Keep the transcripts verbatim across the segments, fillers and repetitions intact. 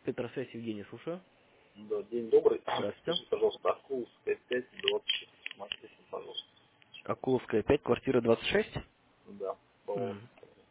Петросвязь, Евгений, слушаю. Да, день добрый. Здравствуйте. Скажите, пожалуйста, Акуловская пять, двадцать шесть. Смотрите, пожалуйста. Акуловская пять, квартира двадцать шесть. Да, по М.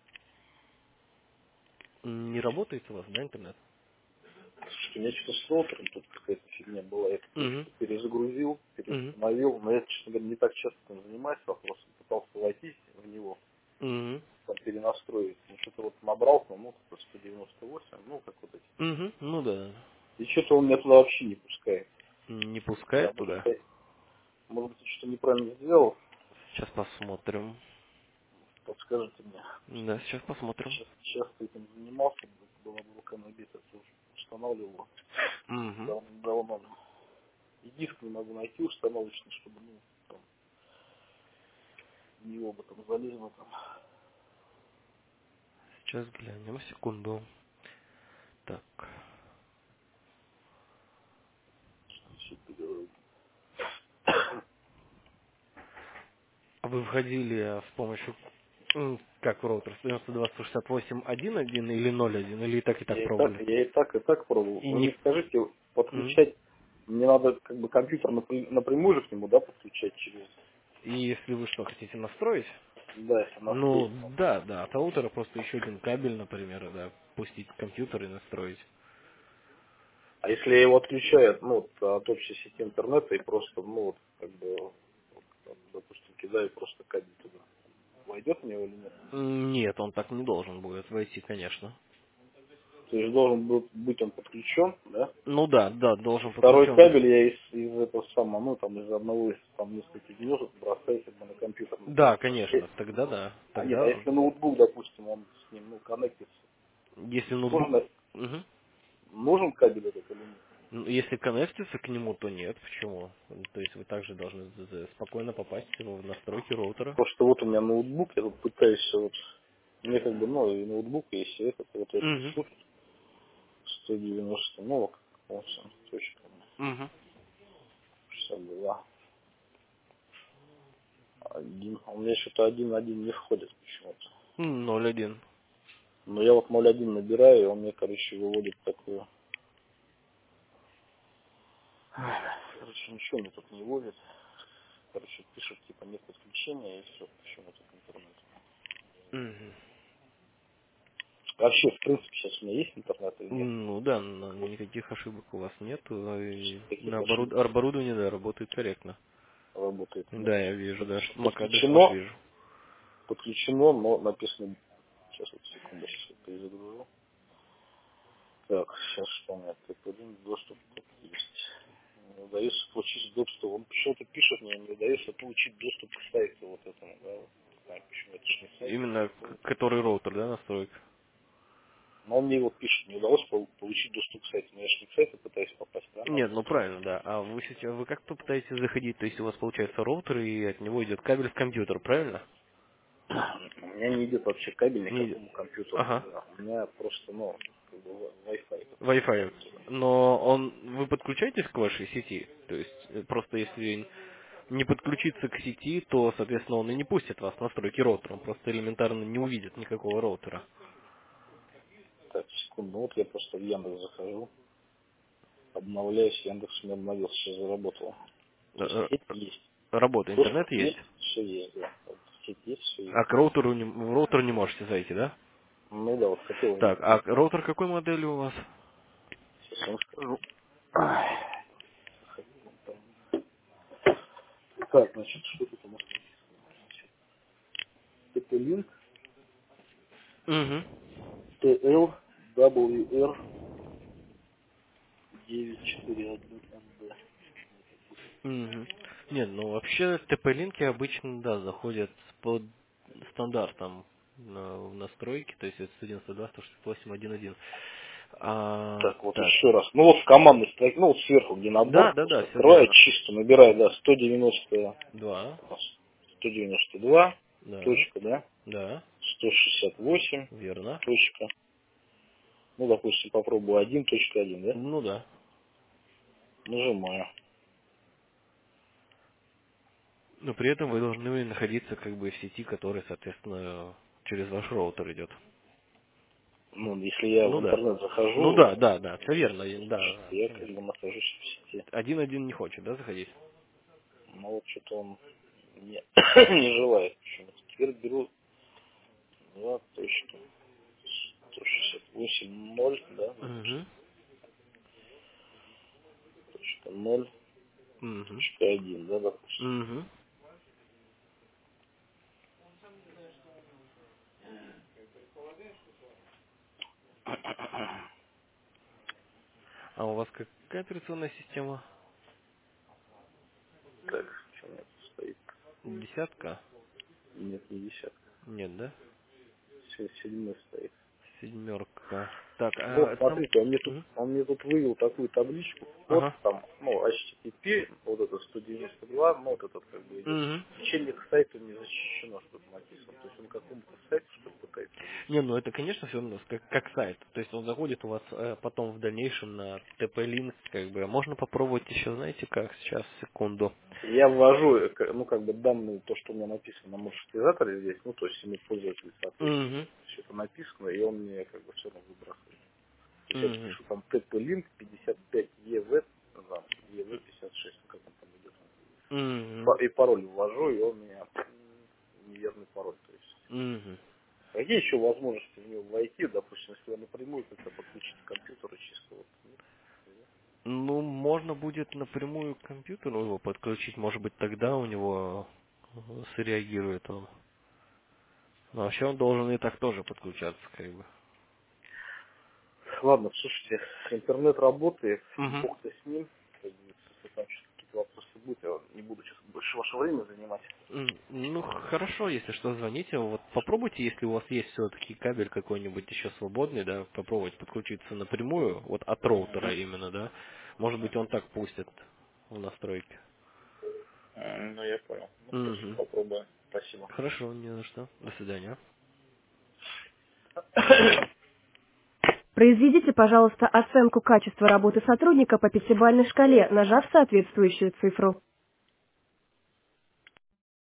Не работает у вас, да, интернет? Слушайте, у меня что-то с роутером тут какая-то фигня была. Я Угу. просто перезагрузил, Угу. переустановил. Но я, честно говоря, не так часто этим занимаюсь вопросом. Пытался войти в него, Угу. там перенастроить. Ну, что-то вот набрал, ну, как сто девяносто восемь, ну, как вот эти. Угу. Ну да. И что-то он меня туда вообще не пускает. Не Да, пускает может, туда. я, может быть, я что-то неправильно сделал. Сейчас посмотрим. Подскажите мне. Да, сейчас посмотрим. Сейчас, сейчас ты этим занимался, была бы рука набита, тоже устанавливал Угу. дав- давно. И диск не могу найти установочный, чтобы, ну, там, в него бы там залез бы там. Сейчас глянем, секунду. Так. Всё перерыл. А вы входили а, с помощью, м, как в роутер, сто девяносто два сто шестьдесят восемь точка один точка один или ноль точка один, или и так, и так Я и так, пробовали? я и так, и так пробовал. И Вы не... мне скажите, Мгм. подключать, мне надо как бы компьютер напря- напрямую же к нему, да, подключать через, И если вы что, хотите настроить? да, если Ну, настроить. да, да, от роутера просто еще один кабель, например, да, пустить в компьютер и настроить. А если я его отключаю, ну, вот, от общей сети интернета и просто, ну, вот, как бы, вот, там, допустим, кидаю просто кабель туда, войдет в него или нет? М, Нет, он так не должен будет войти, конечно. То есть должен был быть он подключен, да? Ну да, да, должен Второй подключен быть. кабель я из, из этого самого, ну, там, из одного из там нескольких гнезд бросаю как бы на компьютер. Да, Э, конечно, тогда да, А нет, а тогда, если ноутбук, допустим, он с ним, ну, коннектится, если ноутбук, нужен, мгм. нужен кабель этот или нет? Ну, если коннектится к нему, то нет, почему? То есть вы также должны з- з- спокойно попасть в настройки роутера. Просто вот у меня ноутбук, я тут пытаюсь вот, мне как бы, ну, и ноутбук, есть и этот, вот я Угу, пишу сто девяносто, ну, вот, восемь, точка, угу. шестьдесят два, один, у меня что-то один один не входит почему-то. ноль один. Но я вот ноль один набираю, и он мне, короче, выводит такую. Короче, ничего мне тут не выводит. Короче, пишут, типа, нет подключения, и все, почему-то к интернету. Угу. Вообще, в принципе, сейчас у меня есть интернет или нет? Ну да, но никаких ошибок у вас нет. и Таких На оборуд- ошибок оборудование, да, работает корректно. работает, нет? Да, я вижу, да. Значит, MAC-адрес ваш подключено, вижу. подключено, но написано... Сейчас, вот, секунду, сейчас я перезагружу. Так, сейчас что у меня? Т один, доступ тут есть. Не удается получить доступ. Он почему-то пишет мне, не удается получить доступ к сайту вот этому, да? Вот. Не знаю, почему это ж не сайт. Именно к- который роутер, да, настройка? Но он мне вот пишет, не удалось пол- получить доступ к сайту. Но я же не к сайту пытаюсь попасть, да, на Нет, эту ну страницу. правильно, да. А вы сейчас, вы как-то пытаетесь заходить, то есть у вас получается роутер, и от него идет кабель в компьютер, правильно? У меня не идет вообще кабель ни к Не... какому компьютеру. Ага. Да. У меня просто, ну, как бы Wi-Fi Wi-Fi. подключается. Но он, вы подключаетесь к вашей сети? То есть э, просто если не подключиться к сети, то, соответственно, он и не пустит вас в настройки роутера. Он просто элементарно не увидит никакого роутера. Так, секунду, вот я просто в Яндекс захожу, обновляюсь, Яндекс у меня обновился, сейчас заработал. Э, То есть э, сеть есть, Работа, интернет доступ есть. есть, все есть, да. Вот сеть есть, все есть. А к роутеру не, в роутер не можете зайти, да? Ну да, вот хотел в Так, него а зайти. роутер какой модели у вас? Сейчас вам скажу. Ай, хотел там. Так, значит, что тут у нас написано? Значит, это линк Угу. Т Л W R девять четыре один Н Д. Угу. Нет, ну вообще Т П-линки обычно, да, заходят под стандартом на, в настройки, то есть это сто девяносто два сто шестьдесят восемь точка один точка один. А, Так, вот так, еще раз. Ну вот в командной строке, ну вот сверху, где да, набор, да, да, просто все открываю, верно. чисто набираю, да, сто девяносто, Два, сто девяносто два, да, точка, да, да, сто шестьдесят восемь, верно. точка, ну, допустим, попробую один точка один, да, Ну да. нажимаю. Но при этом вы должны находиться как бы в сети, которая, соответственно, через ваш роутер идет. Ну, если я Ну в да. интернет Ну да, захожу, да, да, все верно, и- да, да, я как конечно. бы нахожусь в сети. Один один не хочет, да, заходить? Но вот что-то он не, не желает почему-то. Теперь беру два точка сто шестьдесят восемь ноль, да, Угу. точка ноль, Угу. точка один, да, допустим. Угу. А у вас какая операционная система? Так, что у меня тут стоит? Десятка? Нет, не десятка. Нет, да? Се- Седьмой стоит. Семерка. Так, а Вот, это нам... смотрите, он мне тут, Мгм. он мне тут вывел такую табличку, вход Ага. там, ну, эйч ти ти пи, вот это сто девяносто два, ну, вот этот как бы идет. Угу. Течение к сайту не защищено, что-то написано. То есть он к какому-то сайту, что ли, пытается выйти. Не, ну это, конечно, все равно как, как сайт. То есть он заходит у вас э, потом в дальнейшем на ти пи-линк, как бы. Можно попробовать еще, знаете как, сейчас, секунду. Я ввожу, э, к- ну, как бы данные, то, что у меня написано на маршрутизаторе здесь, ну, то есть ему пользователь соответствует. Угу. Все это написано, и он мне как бы все равно выбрасывает. То есть я Угу. пишу там ти пи-линк пятьдесят пять и ви, там, и ви пятьдесят шесть, ну, как он там идет. Угу. Па- И пароль ввожу, и он меня м, неверный пароль. То есть. Угу. Какие еще возможности в него войти, допустим, если я напрямую как-то подключить к компьютеру чисто вот. Ну, можно будет напрямую к компьютеру его подключить, может быть, тогда у него э, среагирует он. Но вообще он должен и так тоже подключаться, как бы. Ладно, слушайте, интернет работает, Угу. бог-то с ним. Как говорится, если там что-то какие-то вопросы будут, я не буду сейчас больше ваше время занимать. М, Ну, хорошо, если что, звоните. Вот попробуйте, если у вас есть все-таки кабель какой-нибудь еще свободный, да, попробовать подключиться напрямую, вот от роутера Мгм. именно, да. Может быть, он так пустит в настройки. М, Ну, я понял. Ну, хорошо, Угу. попробуем. Спасибо. Хорошо, не за что. До свидания. Произведите, пожалуйста, оценку качества работы сотрудника по пятибалльной шкале, нажав соответствующую цифру.